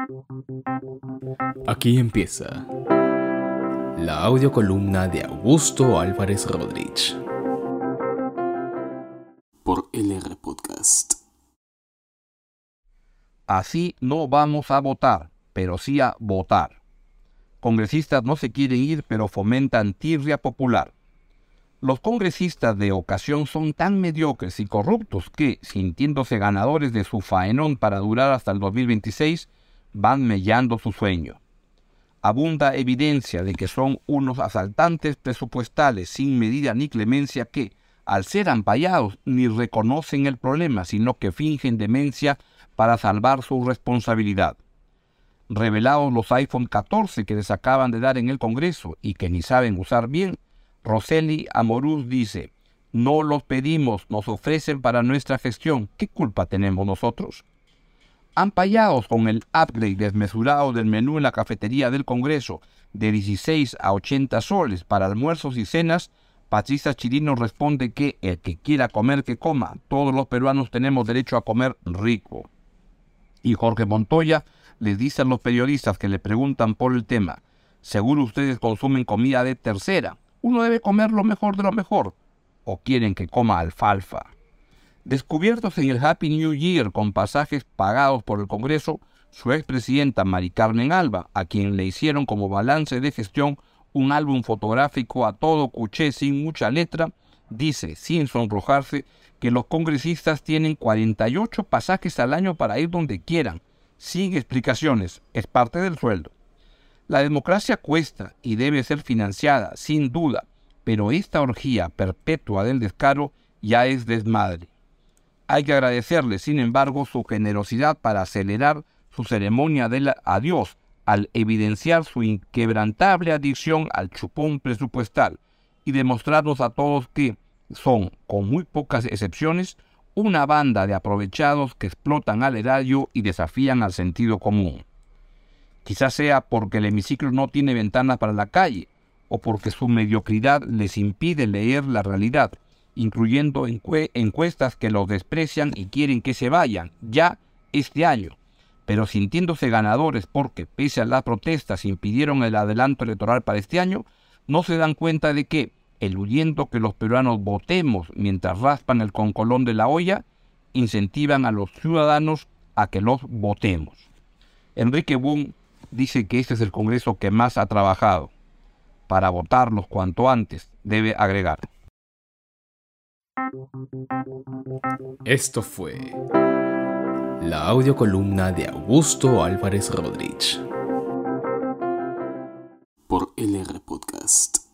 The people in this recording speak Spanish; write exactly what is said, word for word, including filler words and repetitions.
Aquí empieza la audiocolumna de Augusto Álvarez Rodríguez por L R Podcast. Así no vamos a votar, pero sí a votar. Congresistas no se quieren ir, pero fomentan tirria popular. Los congresistas de ocasión son tan mediocres y corruptos que, sintiéndose ganadores de su faenón para durar hasta el dos mil veintiséis, van mellando su sueño. Abunda evidencia de que son unos asaltantes presupuestales sin medida ni clemencia que, al ser ampallados, ni reconocen el problema, sino que fingen demencia para salvar su responsabilidad. Revelados los iPhone catorce que les acaban de dar en el Congreso y que ni saben usar bien, Roseli Amorús dice: no los pedimos, nos ofrecen para nuestra gestión. ¿Qué culpa tenemos nosotros? Ampallados con el upgrade desmesurado del menú en la cafetería del Congreso de dieciséis a ochenta soles para almuerzos y cenas, Patricia Chirino responde que el que quiera comer, que coma. Todos los peruanos tenemos derecho a comer rico. Y Jorge Montoya les dice a los periodistas que le preguntan por el tema: seguro ustedes consumen comida de tercera. Uno debe comer lo mejor de lo mejor. ¿O quieren que coma alfalfa? Descubiertos en el Happy New Year con pasajes pagados por el Congreso, su expresidenta Mari Carmen Alba, a quien le hicieron como balance de gestión un álbum fotográfico a todo cuché sin mucha letra, dice, sin sonrojarse, que los congresistas tienen cuarenta y ocho pasajes al año para ir donde quieran, sin explicaciones, es parte del sueldo. La democracia cuesta y debe ser financiada, sin duda, pero esta orgía perpetua del descaro ya es desmadre. Hay que agradecerle, sin embargo, su generosidad para acelerar su ceremonia del adiós, al evidenciar su inquebrantable adicción al chupón presupuestal y demostrarnos a todos que son, con muy pocas excepciones, una banda de aprovechados que explotan al erario y desafían al sentido común. Quizás sea porque el hemiciclo no tiene ventanas para la calle, o porque su mediocridad les impide leer la realidad, incluyendo encue- encuestas que los desprecian y quieren que se vayan, ya este año, pero sintiéndose ganadores porque, pese a las protestas, impidieron el adelanto electoral para este año, no se dan cuenta de que, eludiendo que los peruanos votemos mientras raspan el concolón de la olla, incentivan a los ciudadanos a que los votemos. Enrique Wong dice que este es el Congreso que más ha trabajado. Para votarlos cuanto antes, debe agregar. Esto fue la audiocolumna de Augusto Álvarez Rodríguez por L R Podcast.